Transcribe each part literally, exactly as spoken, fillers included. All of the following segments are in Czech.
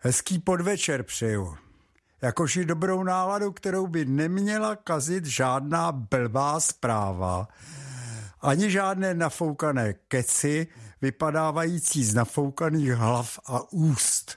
Hezký podvečer přeju. Jakož i dobrou náladu, kterou by neměla kazit žádná blbá zpráva, ani žádné nafoukané keci, vypadávající z nafoukaných hlav a úst.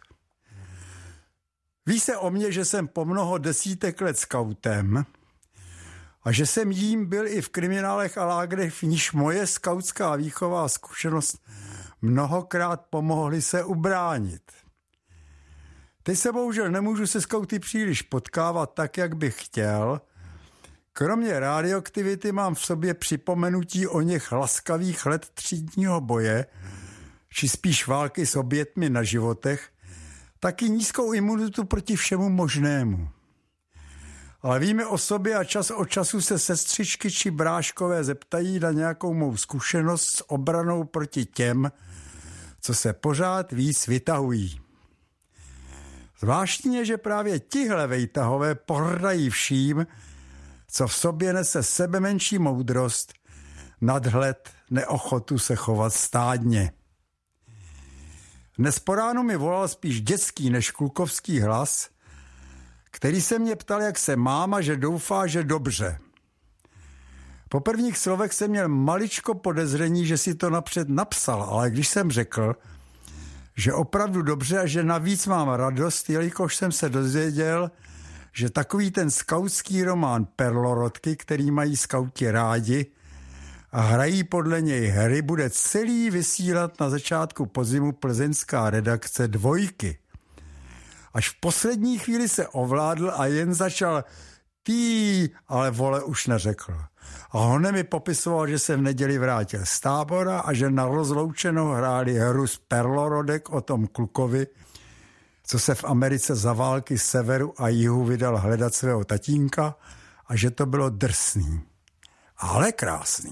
Ví se o mně, že jsem po mnoho desítek let skautem a že jsem jím byl i v kriminálech a lágrech, v níž moje skautská výchová zkušenost mnohokrát pomohly se ubránit. Teď se bohužel nemůžu se skauty příliš potkávat tak, jak bych chtěl. Kromě radioaktivity mám v sobě připomenutí o něch laskavých let třídního boje, či spíš války s obětmi na životech, taky nízkou imunitu proti všemu možnému. Ale víme o sobě a čas od času se sestřičky či bráškové zeptají na nějakou mou zkušenost s obranou proti těm, co se pořád víc vytahují. Zvláštní je, že právě tihle vejtahové pohrdají vším, co v sobě nese sebemenší moudrost, nadhled, neochotu se chovat stádně. Dnes po ránu mi volal spíš dětský než klukovský hlas, který se mě ptal, jak se mám a že doufá, že dobře. Po prvních slovech jsem měl maličko podezření, že si to napřed napsal, ale když jsem řekl, že opravdu dobře a že navíc mám radost, jelikož jsem se dozvěděl, že takový ten skautský román Perlorodky, který mají skauti rádi a hrají podle něj hry, bude celý vysílat na začátku podzimu plzeňská redakce Dvojky. Až v poslední chvíli se ovládl a jen začal tý, ale vole už neřekl. A honem mi popisoval, že se v neděli vrátil z tábora a že na rozloučenou hráli hru z Perlorodek o tom klukovi, co se v Americe za války severu a jihu vydal hledat svého tatínka a že to bylo drsný, ale krásný.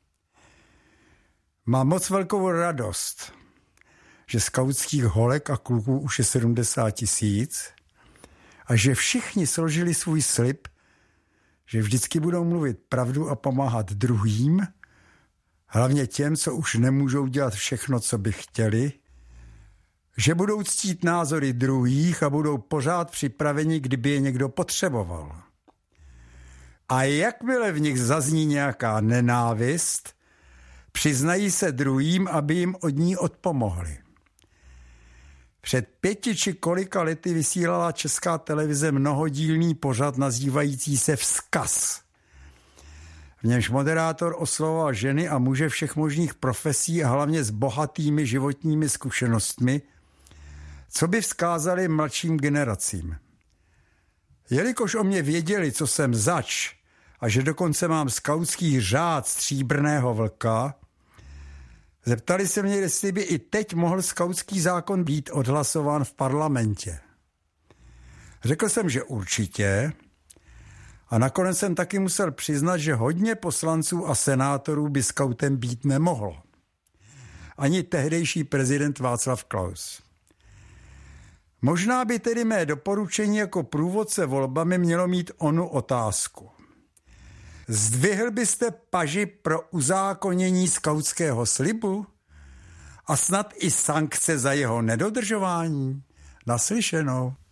Mám moc velkou radost, že skautských holek a kluků už je sedmdesát tisíc a že všichni složili svůj slib, že vždycky budou mluvit pravdu a pomáhat druhým, hlavně těm, co už nemůžou dělat všechno, co by chtěli, že budou ctít názory druhých a budou pořád připraveni, kdyby je někdo potřeboval. A jakmile v nich zazní nějaká nenávist, přiznají se druhým, aby jim od ní odpomohli. Před pěti či kolika lety vysílala Česká televize mnohodílný pořad nazývající se Vzkaz. V němž moderátor oslovoval ženy a muže všech možných profesí a hlavně s bohatými životními zkušenostmi, co by vzkázali mladším generacím. Jelikož o mě věděli, co jsem zač a že dokonce mám skautský řád stříbrného vlka, zeptali se mě, jestli by i teď mohl skautský zákon být odhlasován v parlamentě. Řekl jsem, že určitě, a nakonec jsem taky musel přiznat, že hodně poslanců a senátorů by skautem být nemohlo. Ani tehdejší prezident Václav Klaus. Možná by tedy mé doporučení jako průvodce volbami mělo mít onu otázku. Zdvihl byste paži pro uzákonění skautského slibu a snad i sankce za jeho nedodržování? Naslyšenou.